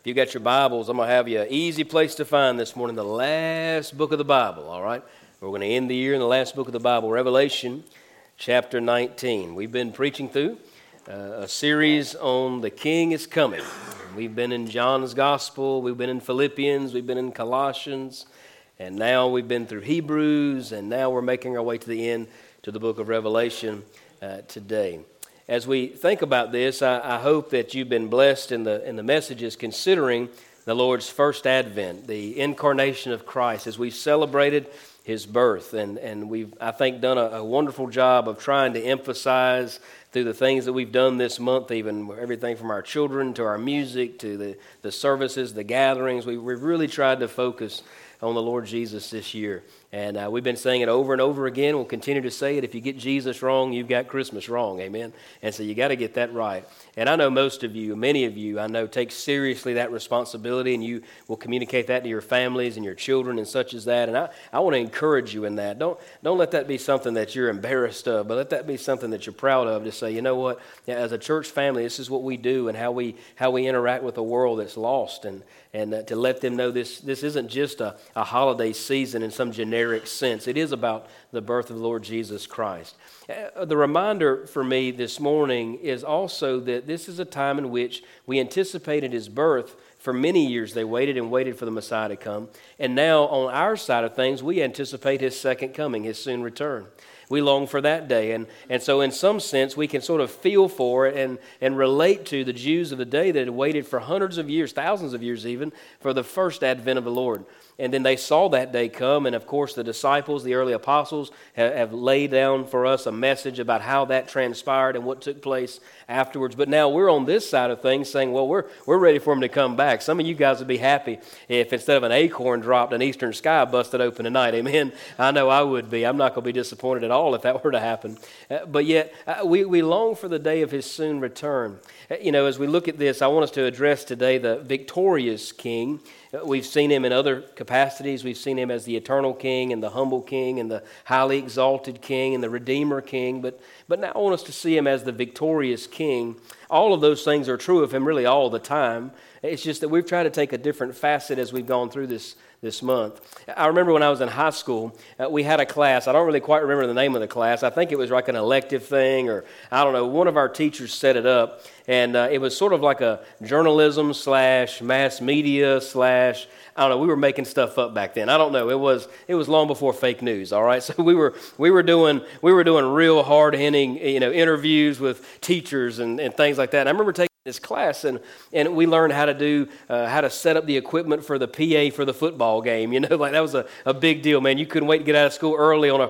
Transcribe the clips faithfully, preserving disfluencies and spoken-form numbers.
If you got your Bibles, I'm going to have you an easy place to find this morning, the last book of the Bible, all right? We're going to end the year in the last book of the Bible, Revelation chapter nineteen. We've been preaching through uh, a series on the King is coming. We've been in John's Gospel, we've been in Philippians, we've been in Colossians, and now we've been through Hebrews, and now we're making our way to the end to the book of Revelation uh, today. As we think about this, I, I hope that you've been blessed in the in the messages considering the Lord's first advent, the incarnation of Christ, as we celebrated His birth. And, and we've, I think, done a, a wonderful job of trying to emphasize through the things that we've done this month, even everything from our children to our music to the, the services, the gatherings. We, we've really tried to focus on the Lord Jesus this year. And uh, we've been saying it over and over again. We'll continue to say it. If you get Jesus wrong, you've got Christmas wrong. Amen. And so you got to get that right. And I know most of you, many of you, I know take seriously that responsibility, and you will communicate that to your families and your children and such as that. And I, I want to encourage you in that. Don't don't let that be something that you're embarrassed of, but let that be something that you're proud of, to say, you know what, as a church family, this is what we do and how we how we interact with a world that's lost, and and uh, to let them know this this isn't just a, a holiday season in some generic sense. It is about the birth of the Lord Jesus Christ. Uh, the reminder for me this morning is also that this is a time in which we anticipated His birth. For many years they waited and waited for the Messiah to come. And now on our side of things, we anticipate His second coming, His soon return. We long for that day. And, and so in some sense, we can sort of feel for it and, and relate to the Jews of the day that had waited for hundreds of years, thousands of years even, for the first advent of the Lord. And then they saw that day come, and of course the disciples, the early apostles, have, have laid down for us a message about how that transpired and what took place afterwards. But now we're on this side of things saying, well, we're we're ready for Him to come back. Some of you guys would be happy if instead of an acorn dropped, an eastern sky busted open tonight. Amen. I know I would be. I'm not going to be disappointed at all if that were to happen. Uh, but yet uh, we, we long for the day of His soon return. Uh, you know, as we look at this, I want us to address today the victorious King. We've seen Him in other capacities. We've seen Him as the eternal King and the humble King and the highly exalted King and the Redeemer King. But, but now I want us to see Him as the victorious King. All of those things are true of Him really all the time. It's just that we've tried to take a different facet as we've gone through this this month. I remember when I was in high school, uh, we had a class. I don't really quite remember the name of the class. I think it was like an elective thing, or I don't know. One of our teachers set it up, and uh, it was sort of like a journalism slash mass media slash, I don't know, we were making stuff up back then. I don't know. It was it was long before fake news, all right? So we were we were doing we were doing real hard-hitting, you know, interviews with teachers and, and things like that. And I remember taking this class, and, and we learned how to do, uh, how to set up the equipment for the P A for the football game. You know, like that was a, a big deal, man. You couldn't wait to get out of school early on a,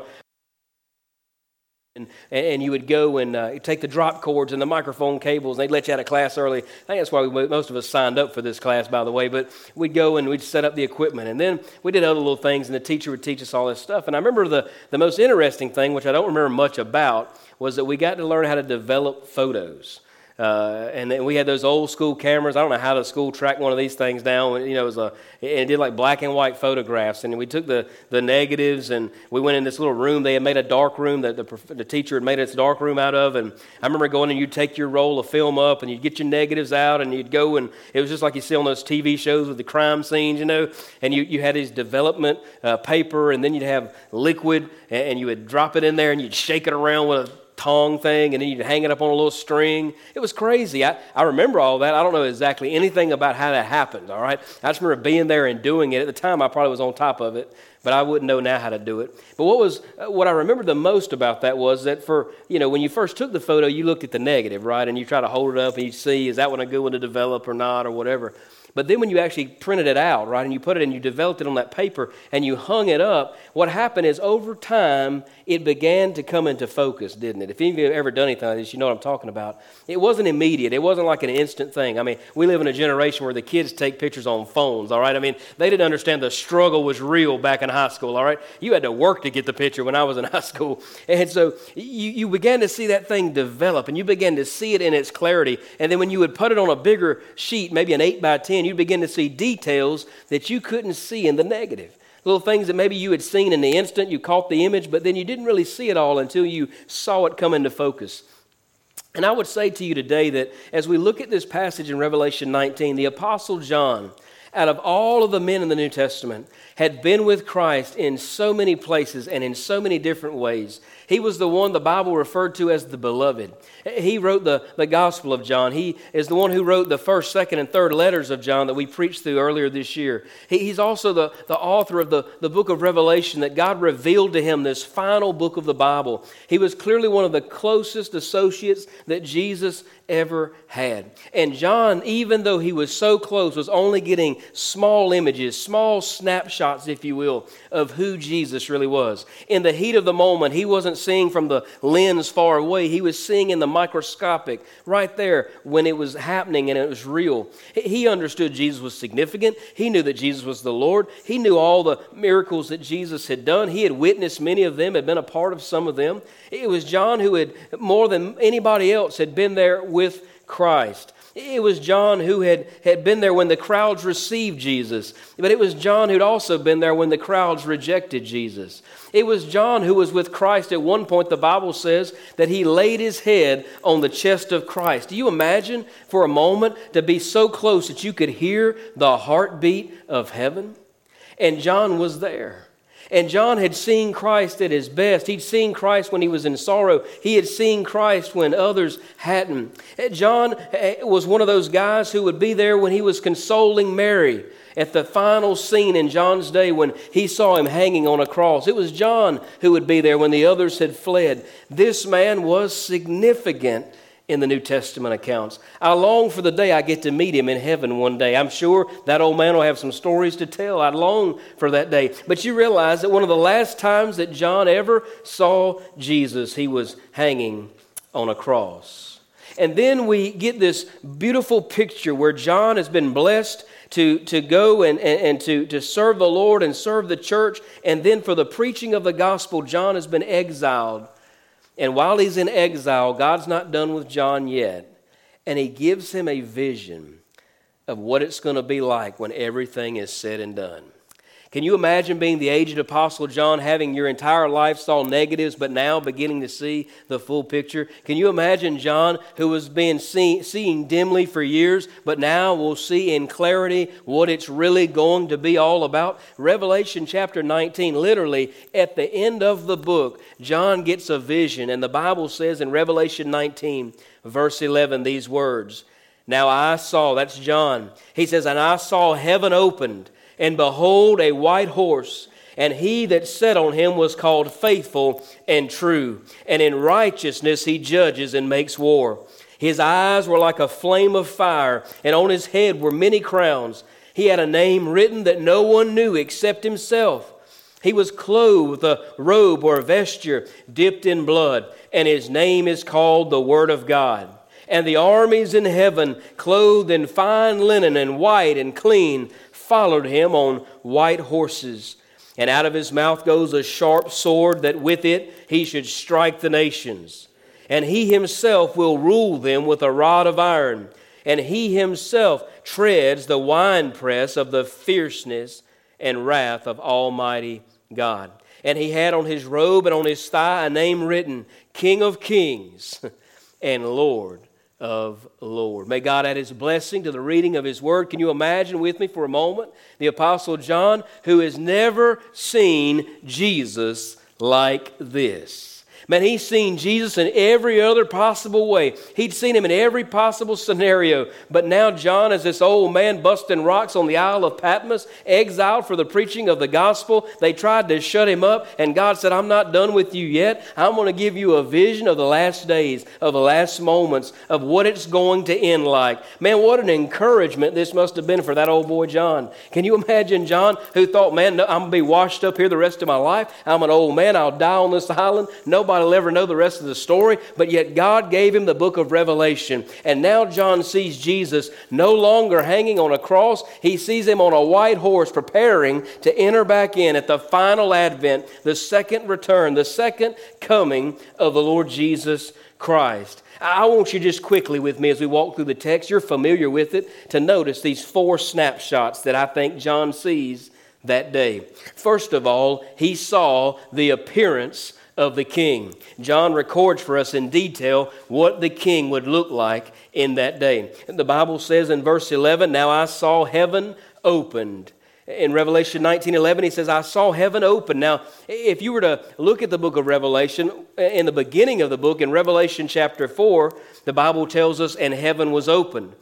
and, and you would go and uh, take the drop cords and the microphone cables, and they'd let you out of class early. I think that's why we, most of us signed up for this class, by the way, but we'd go and we'd set up the equipment, and then we did other little things, and the teacher would teach us all this stuff. And I remember the, the most interesting thing, which I don't remember much about, was that we got to learn how to develop photos. Uh, and then we had those old school cameras. I don't know how the school tracked one of these things down. You know, it was a, it did like black and white photographs. And we took the, the negatives, and we went in this little room. They had made a dark room that the, the teacher had made its dark room out of. And I remember going and you'd take your roll of film up, and you'd get your negatives out, and you'd go, and it was just like you see on those T V shows with the crime scenes, you know. And you, you had these development uh, paper, and then you'd have liquid, and, and you would drop it in there, and you'd shake it around with a tong thing, and then you'd hang it up on a little string. It was crazy. I, I remember all that. I don't know exactly anything about how that happened, all right? I just remember being there and doing it. At the time, I probably was on top of it, but I wouldn't know now how to do it. But what was what I remember the most about that was that for, you know, when you first took the photo, you looked at the negative, right? And you try to hold it up, and you see, is that one a good one to develop or not, or whatever. But then when you actually printed it out, right, and you put it and you developed it on that paper and you hung it up, what happened is over time, it began to come into focus, didn't it? If any of you have ever done anything like this, you know what I'm talking about. It wasn't immediate. It wasn't like an instant thing. I mean, we live in a generation where the kids take pictures on phones, all right? I mean, they didn't understand the struggle was real back in high school, all right? You had to work to get the picture when I was in high school. And so you, you began to see that thing develop, and you began to see it in its clarity. And then when you would put it on a bigger sheet, maybe an eight by ten, you'd begin to see details that you couldn't see in the negative. Little things that maybe you had seen in the instant, you caught the image, but then you didn't really see it all until you saw it come into focus. And I would say to you today that as we look at this passage in Revelation nineteen, the Apostle John, out of all of the men in the New Testament, had been with Christ in so many places and in so many different ways. He was the one the Bible referred to as the beloved. He wrote the, the Gospel of John. He is the one who wrote the first, second, and third letters of John that we preached through earlier this year. He, he's also the, the author of the, the book of Revelation that God revealed to him, this final book of the Bible. He was clearly one of the closest associates that Jesus ever had. And John, even though he was so close, was only getting small images, small snapshots, if you will, of who Jesus really was. In the heat of the moment, he wasn't seeing from the lens far away. He was seeing in the microscopic right there when it was happening and it was real. He understood Jesus was significant. He knew that Jesus was the Lord. He knew all the miracles that Jesus had done. He had witnessed many of them, had been a part of some of them. It was John who had, more than anybody else, had been there with Christ. It was John who had, had been there when the crowds received Jesus. But it was John who'd also been there when the crowds rejected Jesus. It was John who was with Christ at one point. The Bible says that he laid his head on the chest of Christ. Do you imagine for a moment to be so close that you could hear the heartbeat of heaven? And John was there. And John had seen Christ at his best. He'd seen Christ when he was in sorrow. He had seen Christ when others hadn't. John was one of those guys who would be there when he was consoling Mary at the final scene in John's day when he saw him hanging on a cross. It was John who would be there when the others had fled. This man was significant in the New Testament accounts. I long for the day I get to meet him in heaven one day. I'm sure that old man will have some stories to tell. I long for that day. But you realize that one of the last times that John ever saw Jesus, he was hanging on a cross. And then we get this beautiful picture where John has been blessed to, to go and, and, and to, to serve the Lord and serve the church. And then for the preaching of the gospel, John has been exiled. And while he's in exile, God's not done with John yet. And he gives him a vision of what it's going to be like when everything is said and done. Can you imagine being the aged Apostle John, having your entire life saw negatives, but now beginning to see the full picture? Can you imagine John, who was being see, seeing dimly for years, but now will see in clarity what it's really going to be all about? Revelation chapter nineteen, literally at the end of the book, John gets a vision, and the Bible says in Revelation nineteen, verse eleven, these words, "Now I saw," that's John, he says, "and I saw heaven opened, and behold, a white horse, and he that sat on him was called Faithful and True, and in righteousness he judges and makes war. His eyes were like a flame of fire, and on his head were many crowns. He had a name written that no one knew except himself. He was clothed with a robe or vesture dipped in blood, and his name is called the Word of God. And the armies in heaven, clothed in fine linen and white and clean, followed him on white horses. And out of his mouth goes a sharp sword, that with it he should strike the nations. And he himself will rule them with a rod of iron. And he himself treads the winepress of the fierceness and wrath of Almighty God. And he had on his robe and on his thigh a name written, King of Kings and Lord of Lord." May God add his blessing to the reading of his word. Can you imagine with me for a moment the Apostle John, who has never seen Jesus like this? Man, he's seen Jesus in every other possible way. He'd seen him in every possible scenario. But now John is this old man busting rocks on the Isle of Patmos, exiled for the preaching of the gospel. They tried to shut him up, and God said, "I'm not done with you yet. I'm going to give you a vision of the last days, of the last moments, of what it's going to end like." Man, what an encouragement this must have been for that old boy John. Can you imagine John, who thought, man, no, I'm going to be washed up here the rest of my life. I'm an old man. I'll die on this island. Nobody will ever know the rest of the story, but yet God gave him the book of Revelation. And now John sees Jesus no longer hanging on a cross. He sees him on a white horse preparing to enter back in at the final advent, the second return, the second coming of the Lord Jesus Christ. I want you just quickly with me as we walk through the text, you're familiar with it, to notice these four snapshots that I think John sees that day. First of all, he saw the appearance of the King. John records for us in detail what the King would look like in that day. The Bible says in verse eleven, "Now I saw heaven opened." In Revelation nineteen eleven, he says, "I saw heaven open." Now, if you were to look at the book of Revelation, in the beginning of the book, in Revelation chapter four, the Bible tells us, "And heaven was opened."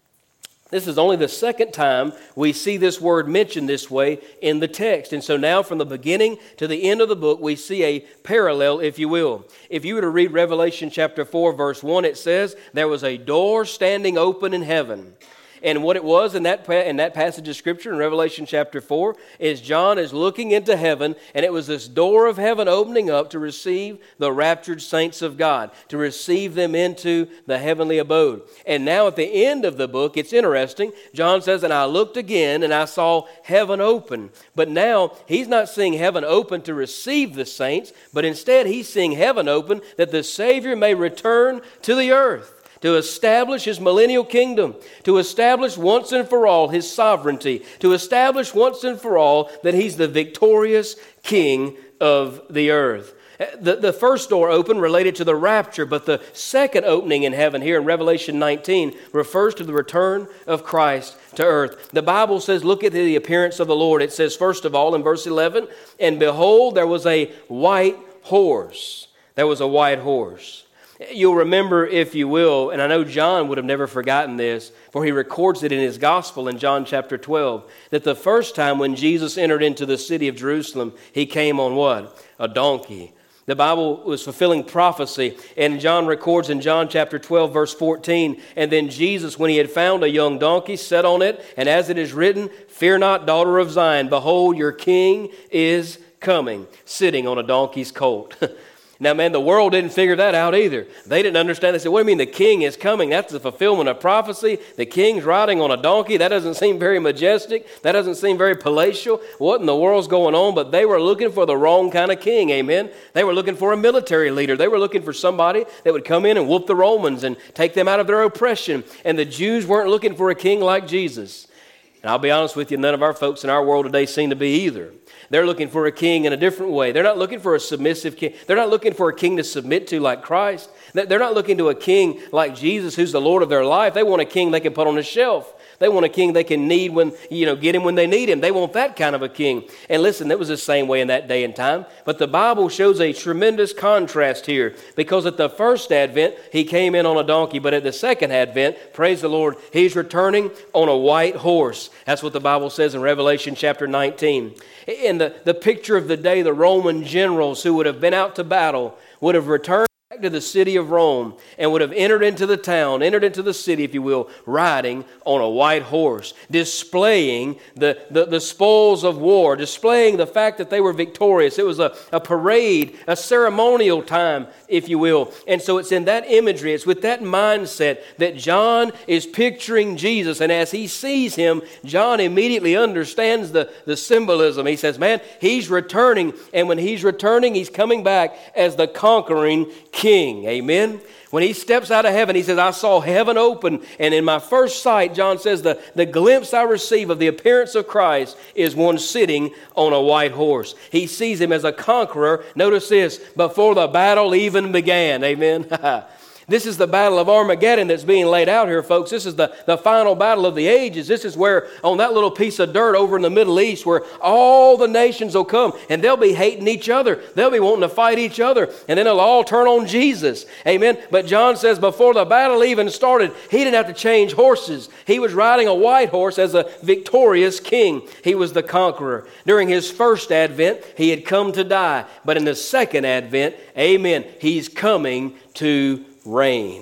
This is only the second time we see this word mentioned this way in the text. And so now from the beginning to the end of the book, we see a parallel, if you will. If you were to read Revelation chapter four, verse one, it says, "There was a door standing open in heaven." And what it was in that, in that passage of Scripture in Revelation chapter four is John is looking into heaven, and it was this door of heaven opening up to receive the raptured saints of God, to receive them into the heavenly abode. And now at the end of the book, it's interesting, John says, "And I looked again, and I saw heaven open." But now he's not seeing heaven open to receive the saints, but instead he's seeing heaven open that the Savior may return to the earth, to establish His millennial kingdom, to establish once and for all His sovereignty, to establish once and for all that He's the victorious King of the earth. The, the first door opened related to the rapture, but the second opening in heaven here in Revelation nineteen refers to the return of Christ to earth. The Bible says, look at the appearance of the Lord. It says, first of all, in verse eleven, "And behold, there was a white horse." There was a white horse. You'll remember, if you will, and I know John would have never forgotten this, for he records it in his gospel in John chapter twelve, that the first time when Jesus entered into the city of Jerusalem, He came on what? A donkey. The Bible was fulfilling prophecy, and John records in John chapter twelve, verse fourteen, "And then Jesus, when He had found a young donkey, sat on it, and as it is written, 'Fear not, daughter of Zion, behold, your king is coming, sitting on a donkey's colt.'" Now, man, the world didn't figure that out either. They didn't understand. They said, "What do you mean the king is coming? That's the fulfillment of prophecy. The king's riding on a donkey. That doesn't seem very majestic. That doesn't seem very palatial. What in the world's going on?" But they were looking for the wrong kind of king, amen? They were looking for a military leader. They were looking for somebody that would come in and whoop the Romans and take them out of their oppression. And the Jews weren't looking for a king like Jesus. And I'll be honest with you, none of our folks in our world today seem to be either. They're looking for a king in a different way. They're not looking for a submissive king. They're not looking for a king to submit to like Christ. They're not looking to a king like Jesus, who's the Lord of their life. They want a king they can put on a shelf. They want a king they can need when, you know, get him when they need him. They want that kind of a king. And listen, that was the same way in that day and time. But the Bible shows a tremendous contrast here, because at the first advent, He came in on a donkey. But at the second advent, praise the Lord, He's returning on a white horse. That's what the Bible says in Revelation chapter nineteen. In the, the picture of the day, the Roman generals who would have been out to battle would have returned back to the city of Rome and would have entered into the town, entered into the city, if you will, riding on a white horse, displaying the, the, the spoils of war, displaying the fact that they were victorious. It was a, a parade, a ceremonial time, if you will. And so it's in that imagery, it's with that mindset that John is picturing Jesus. And as he sees Him, John immediately understands the, the symbolism. He says, man, He's returning. And when He's returning, He's coming back as the conquering King. Amen. When He steps out of heaven, He says, "I saw heaven open, and in my first sight," John says, the, the glimpse I receive of the appearance of Christ is one sitting on a white horse. He sees Him as a conqueror. Notice this, before the battle even began. Amen. This is the battle of Armageddon that's being laid out here, folks. This is the, the final battle of the ages. This is where, on that little piece of dirt over in the Middle East, where all the nations will come, and they'll be hating each other. They'll be wanting to fight each other, and then they'll all turn on Jesus. Amen. But John says before the battle even started, He didn't have to change horses. He was riding a white horse as a victorious king. He was the conqueror. During His first advent, He had come to die. But in the second advent, amen, He's coming to reign.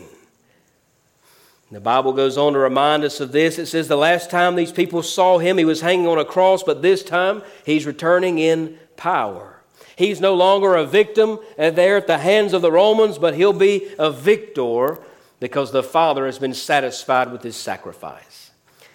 The Bible goes on to remind us of this. It says the last time these people saw Him, He was hanging on a cross, but this time He's returning in power. He's no longer a victim there at the hands of the Romans, but He'll be a victor because the Father has been satisfied with His sacrifice.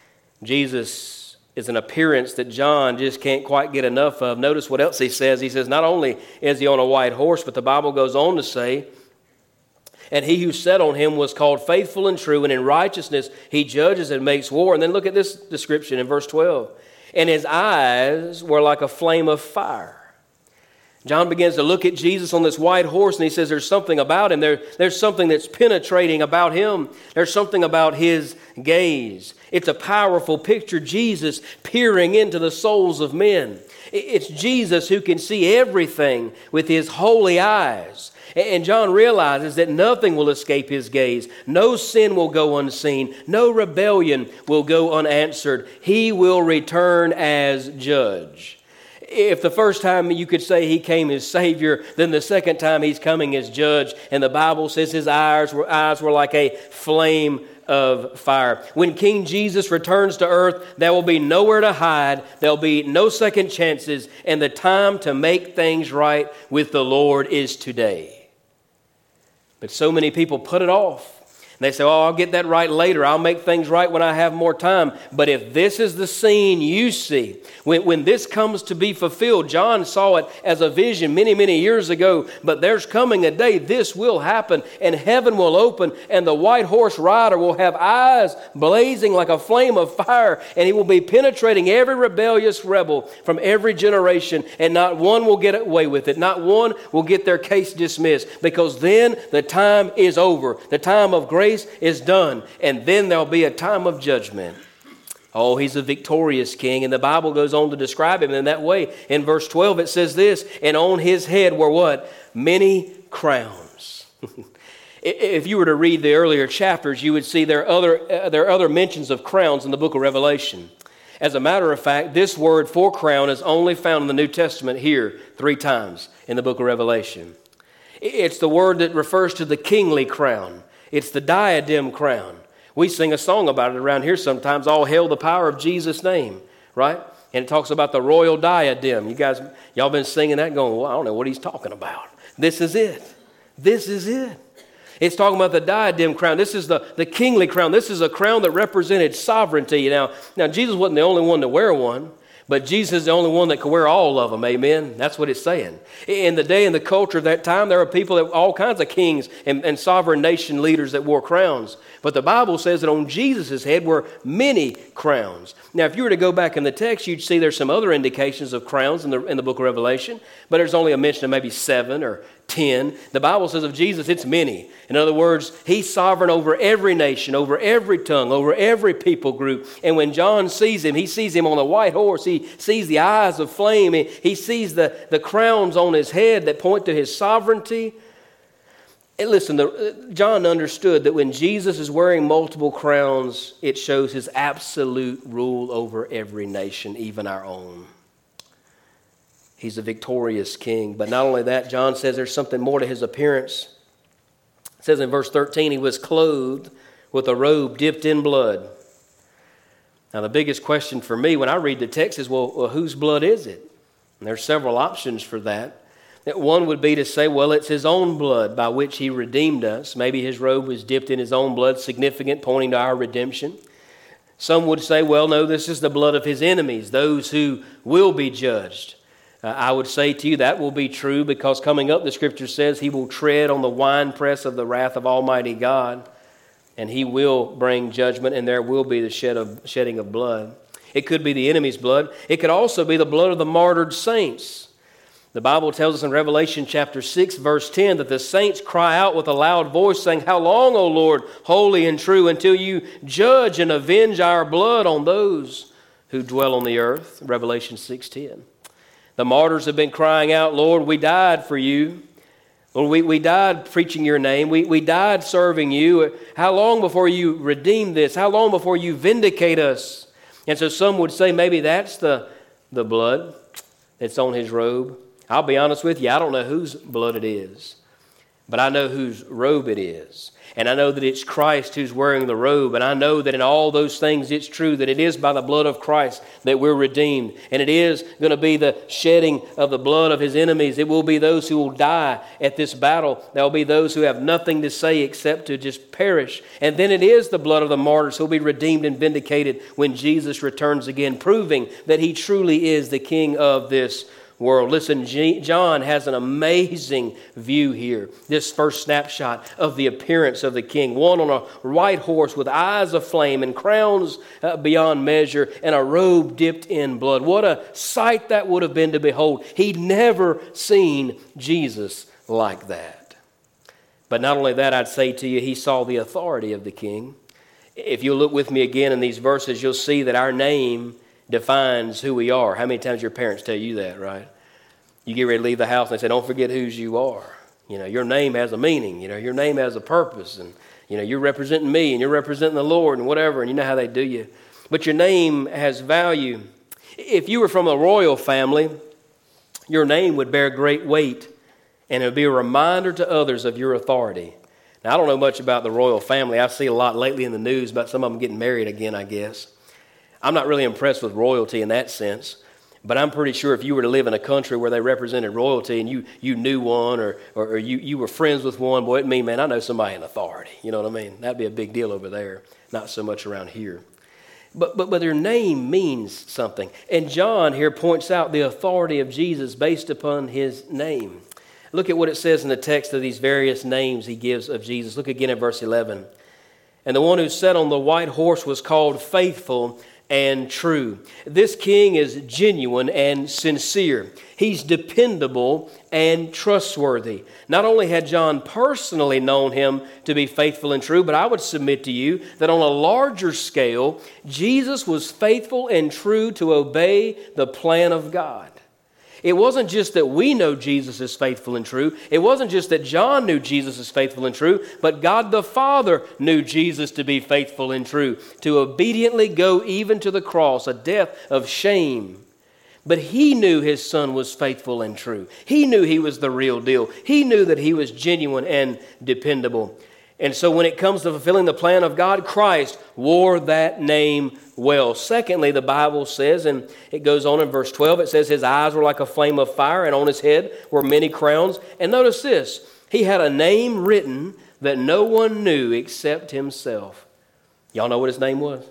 Jesus is an appearance that John just can't quite get enough of. Notice what else he says. He says not only is He on a white horse, but the Bible goes on to say, "And He who sat on Him was called faithful and true, and in righteousness He judges and makes war." And then look at this description in verse twelve. "And His eyes were like a flame of fire." John begins to look at Jesus on this white horse, and he says there's something about him. There, there's something that's penetrating about him. There's something about his gaze. It's a powerful picture, Jesus peering into the souls of men. It's Jesus who can see everything with his holy eyes. And John realizes that nothing will escape his gaze. No sin will go unseen. No rebellion will go unanswered. He will return as judge. If the first time you could say he came as Savior, then the second time he's coming as judge. And the Bible says his eyes were, eyes were like a flame of fire. When King Jesus returns to earth, there will be nowhere to hide. There'll be no second chances. And the time to make things right with the Lord is today. But so many people put it off. And they say, oh, I'll get that right later. I'll make things right when I have more time. But if this is the scene you see, when, when this comes to be fulfilled, John saw it as a vision many, many years ago. But there's coming a day this will happen, and heaven will open, and the white horse rider will have eyes blazing like a flame of fire, and he will be penetrating every rebellious rebel from every generation, and not one will get away with it. Not one will get their case dismissed, because then the time is over. The time of grace is done, and then there'll be a time of judgment. Oh, he's a victorious king, and the Bible goes on to describe him in that way. In verse twelve it says this, and on his head were what? Many crowns. If you were to read the earlier chapters, you would see there are other uh, there are other mentions of crowns in the book of Revelation. As a matter of fact, this word for crown is only found in the New Testament here three times in the book of Revelation. It's the word that refers to the kingly crown. It's the diadem crown. We sing a song about it around here sometimes, all hail the power of Jesus' name, right? And it talks about the royal diadem. You guys, y'all been singing that going, well, I don't know what he's talking about. This is it. This is it. It's talking about the diadem crown. This is the, the kingly crown. This is a crown that represented sovereignty. Now, now, Jesus wasn't the only one to wear one. But Jesus is the only one that could wear all of them, amen? That's what it's saying. In the day and the culture of that time, there were people, that all kinds of kings and, and sovereign nation leaders that wore crowns. But the Bible says that on Jesus' head were many crowns. Now, if you were to go back in the text, you'd see there's some other indications of crowns in the, in the book of Revelation, but there's only a mention of maybe seven or ten. The Bible says of Jesus, it's many. In other words, he's sovereign over every nation, over every tongue, over every people group. And when John sees him, he sees him on a white horse. He sees the eyes of flame. He, he sees the, the crowns on his head that point to his sovereignty. And listen, the, John understood that when Jesus is wearing multiple crowns, it shows his absolute rule over every nation, even our own. He's a victorious king. But not only that, John says there's something more to his appearance. It says in verse thirteen, he was clothed with a robe dipped in blood. Now, the biggest question for me when I read the text is, well, well whose blood is it? And there's several options for that. That one would be to say, well, it's his own blood by which he redeemed us. Maybe his robe was dipped in his own blood, significant, pointing to our redemption. Some would say, well, no, this is the blood of his enemies, those who will be judged. Uh, I would say to you that will be true because coming up the scripture says he will tread on the winepress of the wrath of Almighty God, and he will bring judgment, and there will be the shed of, shedding of blood. It could be the enemy's blood. It could also be the blood of the martyred saints. The Bible tells us in Revelation chapter six, verse ten, that the saints cry out with a loud voice, saying, "How long, O Lord, holy and true, until you judge and avenge our blood on those who dwell on the earth?" Revelation six ten. The martyrs have been crying out, "Lord, we died for you. Lord, we, we died preaching your name. We, we died serving you. How long before you redeem this? How long before you vindicate us?" And so some would say maybe that's the, the blood that's on his robe. I'll be honest with you, I don't know whose blood it is, but I know whose robe it is. And I know that it's Christ who's wearing the robe. And I know that in all those things it's true that it is by the blood of Christ that we're redeemed. And it is going to be the shedding of the blood of his enemies. It will be those who will die at this battle. There will be those who have nothing to say except to just perish. And then it is the blood of the martyrs who will be redeemed and vindicated when Jesus returns again, proving that he truly is the King of this world. Listen, G- John has an amazing view here. This first snapshot of the appearance of the king. One on a white horse with eyes of flame and crowns uh, beyond measure and a robe dipped in blood. What a sight that would have been to behold. He'd never seen Jesus like that. But not only that, I'd say to you, he saw the authority of the king. If you'll look with me again in these verses, you'll see that our name defines who we are. How many times your parents tell you that, right? You get ready to leave the house and they say, don't forget whose you are. You know, your name has a meaning. You know, your name has a purpose. And, you know, you're representing me and you're representing the Lord and whatever. And you know how they do you. But your name has value. If you were from a royal family, your name would bear great weight. And it would be a reminder to others of your authority. Now, I don't know much about the royal family. I see a lot lately in the news about some of them getting married again, I guess. I'm not really impressed with royalty in that sense, but I'm pretty sure if you were to live in a country where they represented royalty and you you knew one or or, or you, you were friends with one, boy, it mean, man, I know somebody in authority. You know what I mean? That'd be a big deal over there, not so much around here. But, but, but their name means something. And John here points out the authority of Jesus based upon his name. Look at what it says in the text of these various names he gives of Jesus. Look again at verse eleven. And the one who sat on the white horse was called Faithful and True. This king is genuine and sincere. He's dependable and trustworthy. Not only had John personally known him to be faithful and true, but I would submit to you that on a larger scale, Jesus was faithful and true to obey the plan of God. It wasn't just that we know Jesus is faithful and true. It wasn't just that John knew Jesus is faithful and true, but God the Father knew Jesus to be faithful and true, to obediently go even to the cross, a death of shame. But he knew his son was faithful and true. He knew he was the real deal. He knew that he was genuine and dependable. And so when it comes to fulfilling the plan of God, Christ wore that name well. Secondly, the Bible says, and it goes on in verse twelve, it says his eyes were like a flame of fire and on his head were many crowns. And notice this, he had a name written that no one knew except himself. Y'all know what his name was?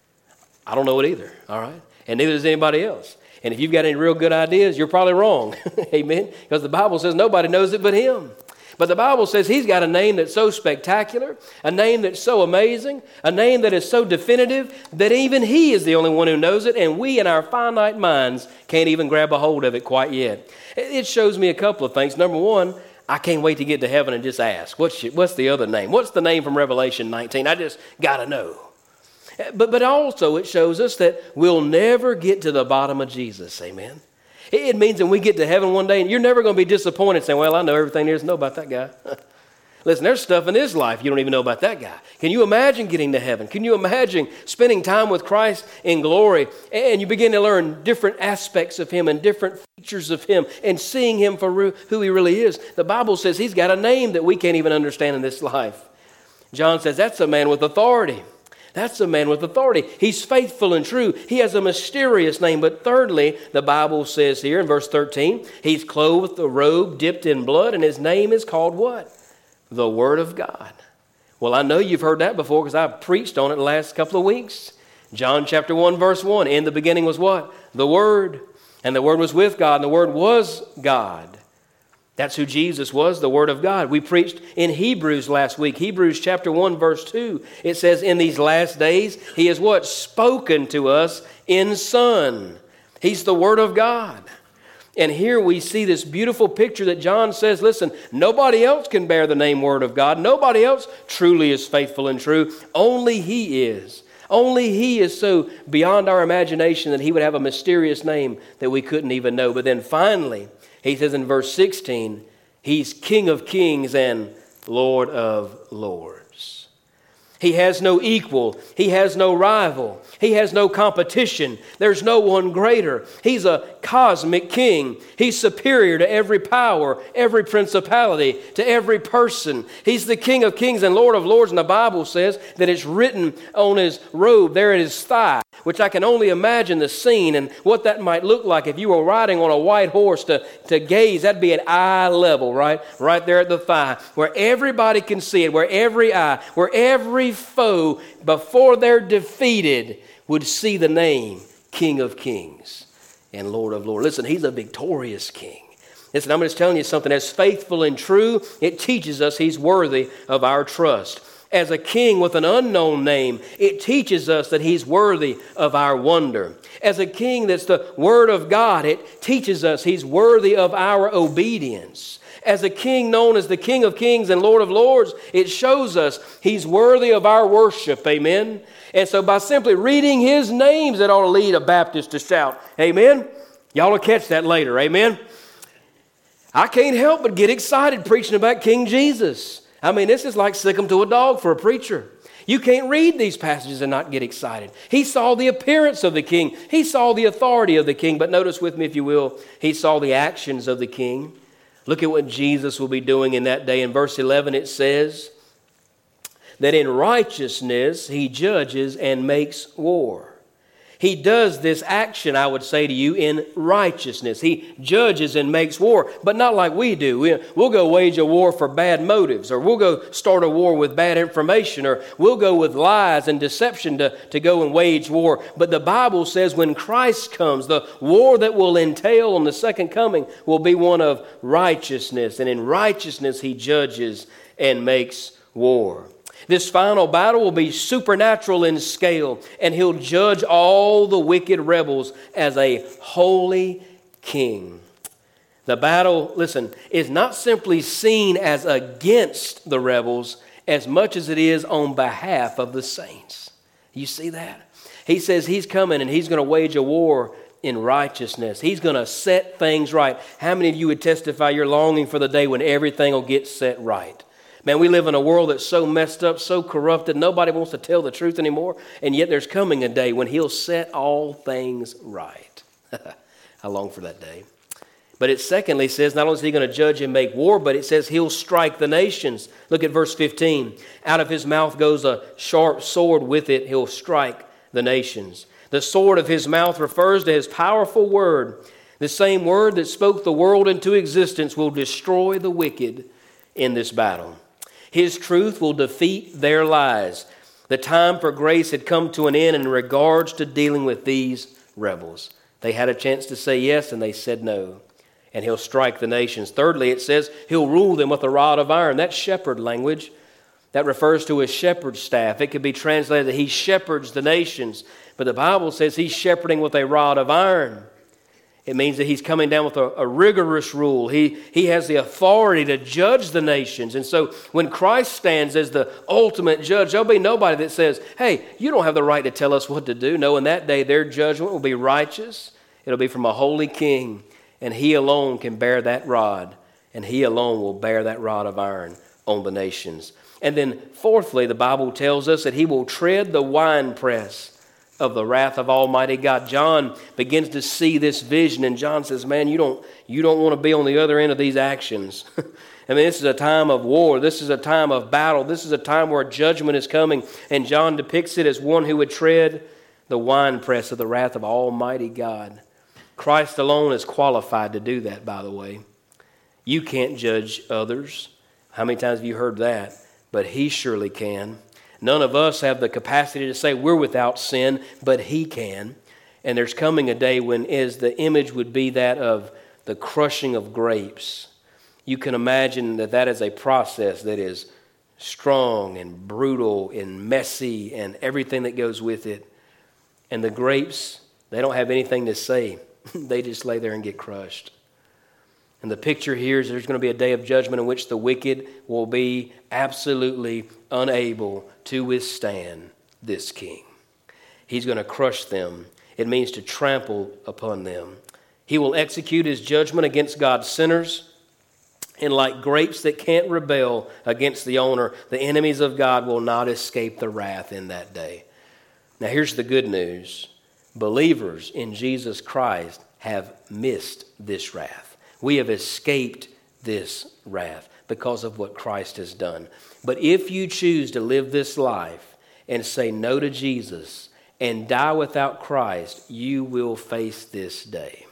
I don't know it either, all right? And neither does anybody else. And if you've got any real good ideas, you're probably wrong, amen? Because the Bible says nobody knows it but him. But the Bible says he's got a name that's so spectacular, a name that's so amazing, a name that is so definitive that even he is the only one who knows it, and we in our finite minds can't even grab a hold of it quite yet. It shows me a couple of things. Number one, I can't wait to get to heaven and just ask, what's, your, what's the other name? What's the name from Revelation nineteen? I just got to know. But, but also it shows us that we'll never get to the bottom of Jesus, amen? It means that when we get to heaven one day, and you're never going to be disappointed saying, well, I know everything there is to know about that guy. Listen, there's stuff in his life you don't even know about that guy. Can you imagine getting to heaven? Can you imagine spending time with Christ in glory, and you begin to learn different aspects of him and different features of him and seeing him for who he really is? The Bible says he's got a name that we can't even understand in this life. John says that's a man with authority. That's a man with authority. He's faithful and true. He has a mysterious name. But thirdly, the Bible says here in verse thirteen, he's clothed with a robe dipped in blood, and his name is called what? The Word of God. Well, I know you've heard that before because I've preached on it the last couple of weeks. John chapter one, verse one, in the beginning was what? The Word. And the Word was with God, and the Word was God. That's who Jesus was, the Word of God. We preached in Hebrews last week. Hebrews chapter one, verse two. It says, in these last days, He is what? Spoken to us in Son. He's the Word of God. And here we see this beautiful picture that John says, listen, nobody else can bear the name Word of God. Nobody else truly is faithful and true. Only He is. Only He is so beyond our imagination that He would have a mysterious name that we couldn't even know. But then finally, He says in verse sixteen, He's King of kings and Lord of lords. He has no equal. He has no rival. He has no competition. There's no one greater. He's a cosmic king. He's superior to every power, every principality, to every person. He's the King of kings and Lord of lords. And the Bible says that it's written on His robe there at His thigh, which I can only imagine the scene and what that might look like if you were riding on a white horse to, to gaze. That'd be at eye level, right? Right there at the thigh, where everybody can see it, where every eye, where every foe, before they're defeated, would see the name King of Kings and Lord of lords. Listen, he's a victorious king. Listen, I'm just telling you something. As faithful and true, it teaches us he's worthy of our trust. As a king with an unknown name, it teaches us that he's worthy of our wonder. As a king that's the Word of God, it teaches us he's worthy of our obedience. As a king known as the King of Kings and Lord of Lords, it shows us he's worthy of our worship. Amen? And so by simply reading his names, it ought to lead a Baptist to shout, amen? Y'all will catch that later, amen? I can't help but get excited preaching about King Jesus. I mean, this is like sick 'em to a dog for a preacher. You can't read these passages and not get excited. He saw the appearance of the king. He saw the authority of the king. But notice with me, if you will, he saw the actions of the king. Look at what Jesus will be doing in that day. In verse eleven, it says that in righteousness he judges and makes war. He does this action, I would say to you, in righteousness. He judges and makes war, but not like we do. We'll go wage a war for bad motives, or we'll go start a war with bad information, or we'll go with lies and deception to, to go and wage war. But the Bible says when Christ comes, the war that will entail on the second coming will be one of righteousness. And in righteousness he judges and makes war. This final battle will be supernatural in scale, and he'll judge all the wicked rebels as a holy king. The battle, listen, is not simply seen as against the rebels as much as it is on behalf of the saints. You see that? He says he's coming and he's going to wage a war in righteousness. He's going to set things right. How many of you would testify you're longing for the day when everything will get set right? Man, we live in a world that's so messed up, so corrupted, nobody wants to tell the truth anymore, and yet there's coming a day when he'll set all things right. I long for that day. But it secondly says, not only is he going to judge and make war, but it says he'll strike the nations. Look at verse fifteen. Out of his mouth goes a sharp sword. With it he'll strike the nations. The sword of his mouth refers to his powerful word. The same word that spoke the world into existence will destroy the wicked in this battle. His truth will defeat their lies. The time for grace had come to an end in regards to dealing with these rebels. They had a chance to say yes, and they said no. And he'll strike the nations. Thirdly, it says he'll rule them with a rod of iron. That's shepherd language. That refers to his shepherd's staff. It could be translated that he shepherds the nations. But the Bible says he's shepherding with a rod of iron. It means that he's coming down with a, a rigorous rule. He, he has the authority to judge the nations. And so when Christ stands as the ultimate judge, there'll be nobody that says, hey, you don't have the right to tell us what to do. No, in that day, their judgment will be righteous. It'll be from a holy king. And he alone can bear that rod. And he alone will bear that rod of iron on the nations. And then fourthly, the Bible tells us that he will tread the winepress of the wrath of Almighty God. John begins to see this vision, and John says, man, you don't, you don't want to be on the other end of these actions. I mean, this is a time of war. This is a time of battle. This is a time where judgment is coming, and John depicts it as one who would tread the winepress of the wrath of Almighty God. Christ alone is qualified to do that, by the way. You can't judge others. How many times have you heard that? But he surely can. None of us have the capacity to say we're without sin, but he can. And there's coming a day when as the image would be that of the crushing of grapes. You can imagine that that is a process that is strong and brutal and messy and everything that goes with it. And the grapes, they don't have anything to say. They just lay there and get crushed. And the picture here is there's going to be a day of judgment in which the wicked will be absolutely unable to withstand this king. He's going to crush them. It means to trample upon them. He will execute his judgment against God's sinners. And like grapes that can't rebel against the owner, the enemies of God will not escape the wrath in that day. Now here's the good news. Believers in Jesus Christ have missed this wrath. We have escaped this wrath because of what Christ has done. But if you choose to live this life and say no to Jesus and die without Christ, you will face this day.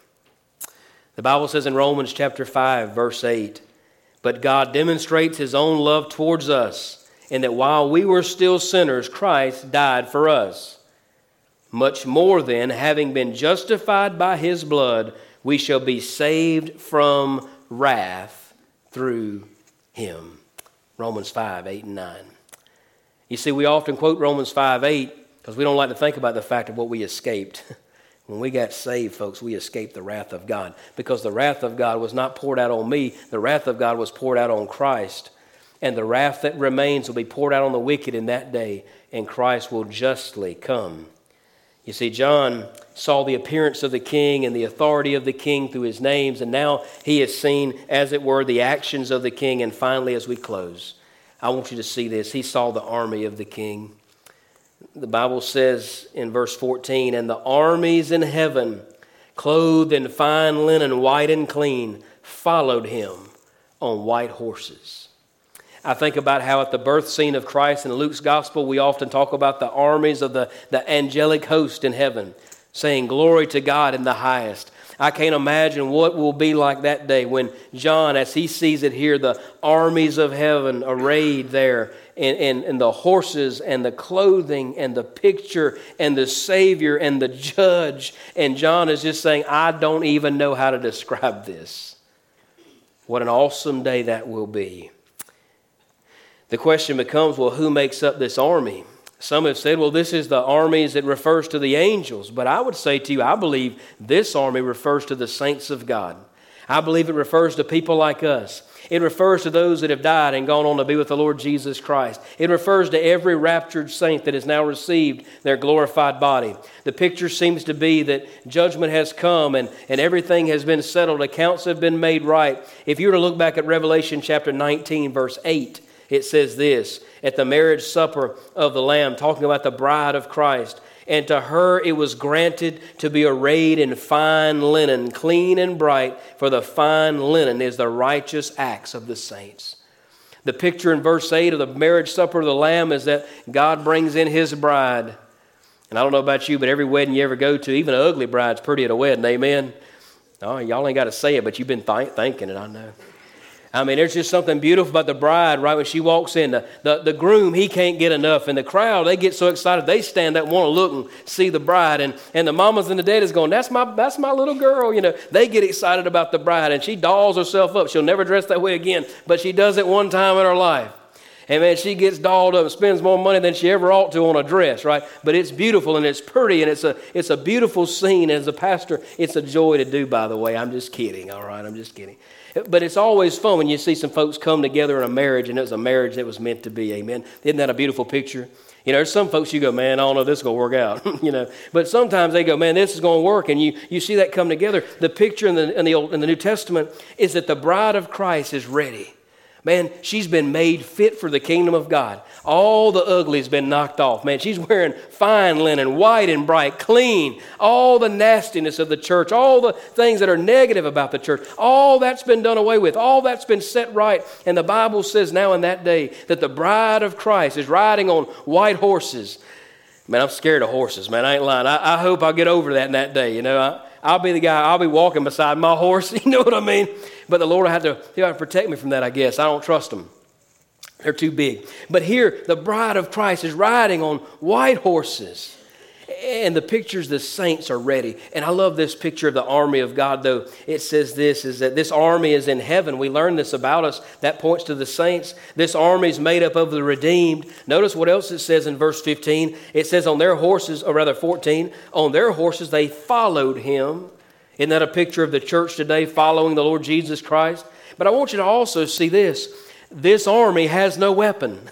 The Bible says in Romans chapter five, verse eight, but God demonstrates his own love towards us in that while we were still sinners, Christ died for us. Much more then, having been justified by his blood, we shall be saved from wrath through him. Romans five, eight and nine. You see, we often quote Romans five, eight because we don't like to think about the fact of what we escaped. When we got saved, folks, we escaped the wrath of God, because the wrath of God was not poured out on me. The wrath of God was poured out on Christ. And the wrath that remains will be poured out on the wicked in that day, and Christ will justly come. You see, John saw the appearance of the king and the authority of the king through his names, and now he has seen, as it were, the actions of the king. And finally, as we close, I want you to see this. He saw the army of the king. The Bible says in verse fourteen, and the armies in heaven, clothed in fine linen, white and clean, followed him on white horses. I think about how at the birth scene of Christ in Luke's gospel, we often talk about the armies of the, the angelic host in heaven, saying, glory to God in the highest. I can't imagine what will be like that day when John, as he sees it here, the armies of heaven arrayed there, and, and, and the horses and the clothing and the picture and the Savior and the judge. And John is just saying, I don't even know how to describe this. What an awesome day that will be. The question becomes, well, who makes up this army? Some have said, well, this is the armies that refers to the angels. But I would say to you, I believe this army refers to the saints of God. I believe it refers to people like us. It refers to those that have died and gone on to be with the Lord Jesus Christ. It refers to every raptured saint that has now received their glorified body. The picture seems to be that judgment has come and, and everything has been settled. Accounts have been made right. If you were to look back at Revelation chapter nineteen, verse eight, it says this, at the marriage supper of the Lamb, talking about the bride of Christ, and to her it was granted to be arrayed in fine linen, clean and bright, for the fine linen is the righteous acts of the saints. The picture in verse eight of the marriage supper of the Lamb is that God brings in his bride. And I don't know about you, but every wedding you ever go to, even an ugly bride's pretty at a wedding, amen? Oh, y'all ain't got to say it, but you've been th- thinking it, I know. I mean, there's just something beautiful about the bride, right? When she walks in, the, the, the groom, he can't get enough. And the crowd, they get so excited, they stand up and want to look and see the bride. And, and the mamas and the daddies going, that's my, that's my little girl. You know, they get excited about the bride. And she dolls herself up. She'll never dress that way again. But she does it one time in her life. And man, she gets dolled up and spends more money than she ever ought to on a dress, right? But it's beautiful and it's pretty and it's a it's a beautiful scene. As a pastor, it's a joy to do, by the way. I'm just kidding, all right? I'm just kidding. But it's always fun when you see some folks come together in a marriage, and it was a marriage that was meant to be, amen? Isn't that a beautiful picture? You know, there's some folks you go, man, I don't know if this is going to work out, you know. But sometimes they go, man, this is going to work, and you you see that come together. The picture in the in the Old, in the New Testament is that the bride of Christ is ready. Man, she's been made fit for the kingdom of God. All the ugly's been knocked off. Man, she's wearing fine linen, white and bright, clean. All the nastiness of the church, all the things that are negative about the church, all that's been done away with. All that's been set right. And the Bible says now in that day that the bride of Christ is riding on white horses. Man, I'm scared of horses, man. I ain't lying. I, I hope I'll get over that in that day. You know, I, I'll be the guy, I'll be walking beside my horse. You know what I mean? But the Lord will have to, he'll have to protect me from that, I guess. I don't trust them. They're too big. But here, the bride of Christ is riding on white horses. And the pictures, the saints are ready. And I love this picture of the army of God, though. It says this, is that this army is in heaven. We learn this about us. That points to the saints. This army is made up of the redeemed. Notice what else it says in verse fifteen. It says on their horses, or rather fourteen, on their horses they followed him. Isn't that a picture of the church today following the Lord Jesus Christ? But I want you to also see this. This army has no weapon.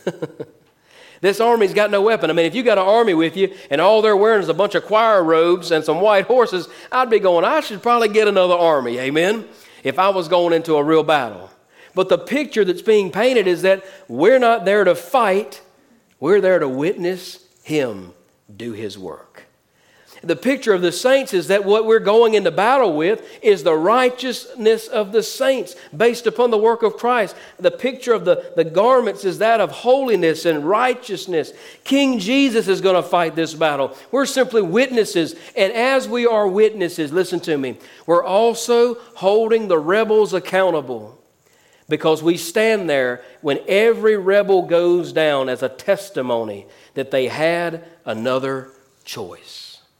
This army's got no weapon. I mean, if you got an army with you and all they're wearing is a bunch of choir robes and some white horses, I'd be going, I should probably get another army, amen, if I was going into a real battle. But the picture that's being painted is that we're not there to fight. We're there to witness him do his work. The picture of the saints is that what we're going into battle with is the righteousness of the saints based upon the work of Christ. The picture of the, the garments is that of holiness and righteousness. King Jesus is going to fight this battle. We're simply witnesses. And as we are witnesses, listen to me, we're also holding the rebels accountable. Because we stand there when every rebel goes down as a testimony that they had another choice.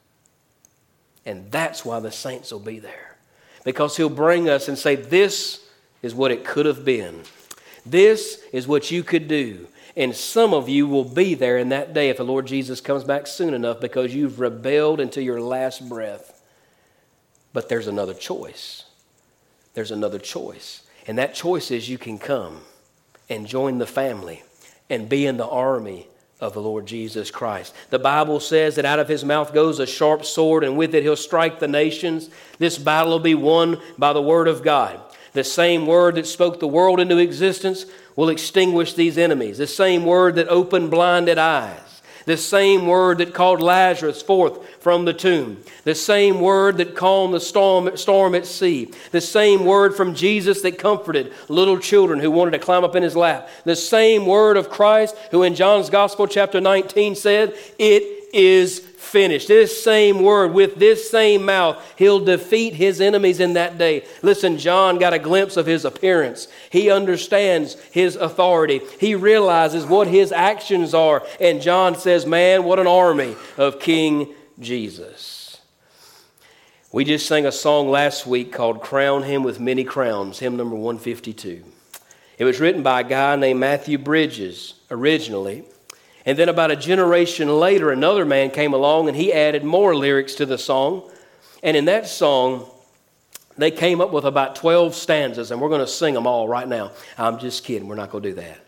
And that's why the saints will be there. Because He'll bring us and say, this is what it could have been. This is what you could do. And some of you will be there in that day if the Lord Jesus comes back soon enough, because you've rebelled until your last breath. But there's another choice. There's another choice. And that choice is you can come and join the family and be in the army of the Lord Jesus Christ. The Bible says that out of His mouth goes a sharp sword, and with it He'll strike the nations. This battle will be won by the Word of God. The same Word that spoke the world into existence will extinguish these enemies. The same Word that opened blinded eyes. The same Word that called Lazarus forth from the tomb. The same Word that calmed the storm, storm at sea. The same Word from Jesus that comforted little children who wanted to climb up in His lap. The same Word of Christ who in John's Gospel chapter nineteen said, "It is finished." This same Word, with this same mouth, He'll defeat His enemies in that day. Listen, John got a glimpse of His appearance. He understands His authority. He realizes what His actions are. And John says, man, what an army of King Jesus. We just sang a song last week called Crown Him with Many Crowns, hymn number one fifty-two. It was written by a guy named Matthew Bridges originally. And then about a generation later, another man came along and he added more lyrics to the song. And in that song, they came up with about twelve stanzas, and we're going to sing them all right now. I'm just kidding. We're not going to do that.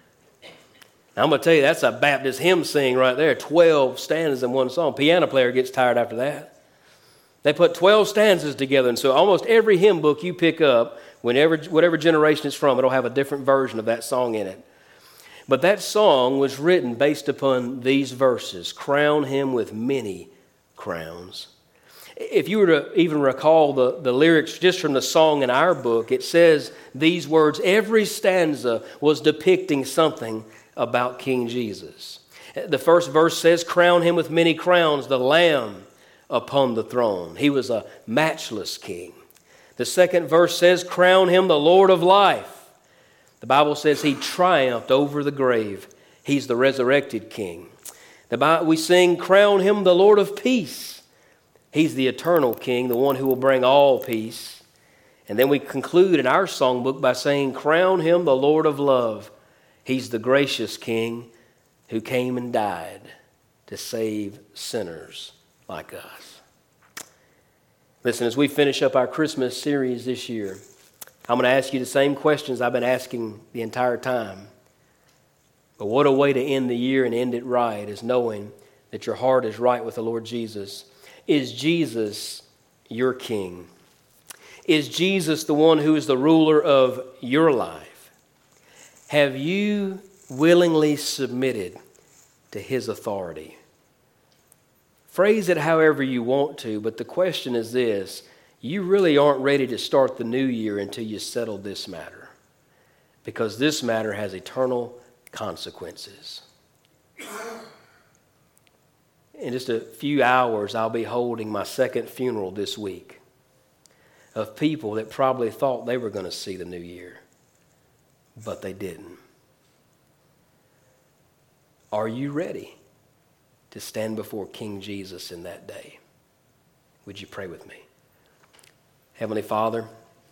Now, I'm going to tell you, that's a Baptist hymn sing right there. twelve stanzas in one song. Piano player gets tired after that. They put twelve stanzas together, and so almost every hymn book you pick up, whenever, whatever generation it's from, it'll have a different version of that song in it. But that song was written based upon these verses. Crown him with many crowns. If you were to even recall the, the lyrics just from the song in our book, it says these words. Every stanza was depicting something about King Jesus. The first verse says, crown him with many crowns, the Lamb upon the throne. He was a matchless king. The second verse says, crown him the Lord of life. The Bible says He triumphed over the grave. He's the resurrected King. The Bible, we sing, crown Him the Lord of peace. He's the eternal King, the one who will bring all peace. And then we conclude in our songbook by saying, crown Him the Lord of love. He's the gracious King who came and died to save sinners like us. Listen, as we finish up our Christmas series this year, I'm going to ask you the same questions I've been asking the entire time. But what a way to end the year and end it right is knowing that your heart is right with the Lord Jesus. Is Jesus your King? Is Jesus the one who is the ruler of your life? Have you willingly submitted to His authority? Phrase it however you want to, but the question is this. You really aren't ready to start the new year until you settle this matter, because this matter has eternal consequences. In just a few hours, I'll be holding my second funeral this week of people that probably thought they were going to see the new year, but they didn't. Are you ready to stand before King Jesus in that day? Would you pray with me? Heavenly Father,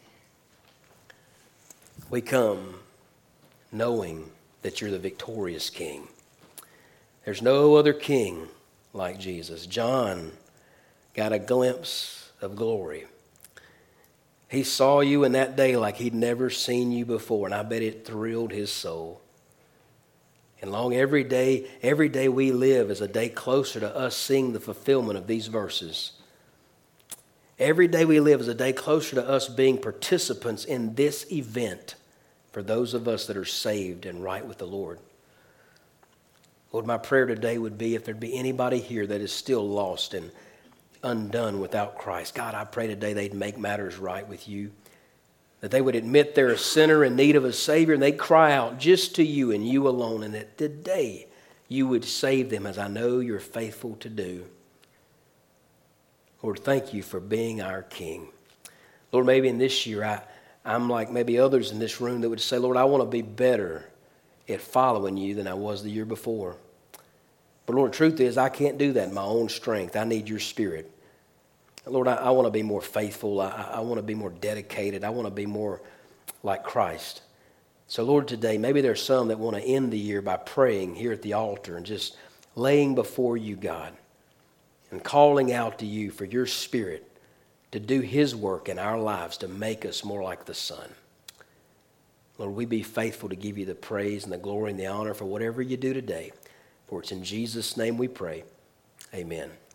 we come knowing that You're the victorious King. There's no other King like Jesus. John got a glimpse of glory. He saw You in that day like he'd never seen You before, and I bet it thrilled his soul. And long every day, every day we live is a day closer to us seeing the fulfillment of these verses. Every day we live is a day closer to us being participants in this event for those of us that are saved and right with the Lord. Lord, my prayer today would be if there'd be anybody here that is still lost and undone without Christ. God, I pray today they'd make matters right with You, that they would admit they're a sinner in need of a Savior, and they'd cry out just to You and You alone, and that today You would save them, as I know You're faithful to do. Lord, thank You for being our King. Lord, maybe in this year, I, I'm like maybe others in this room that would say, Lord, I want to be better at following You than I was the year before. But Lord, the truth is I can't do that in my own strength. I need Your Spirit. Lord, I, I want to be more faithful. I, I want to be more dedicated. I want to be more like Christ. So, Lord, today, maybe there's some that want to end the year by praying here at the altar and just laying before you, God, and calling out to you for your Spirit to do His work in our lives to make us more like the Son. Lord, we be faithful to give you the praise and the glory and the honor for whatever you do today. For it's in Jesus' name we pray. Amen.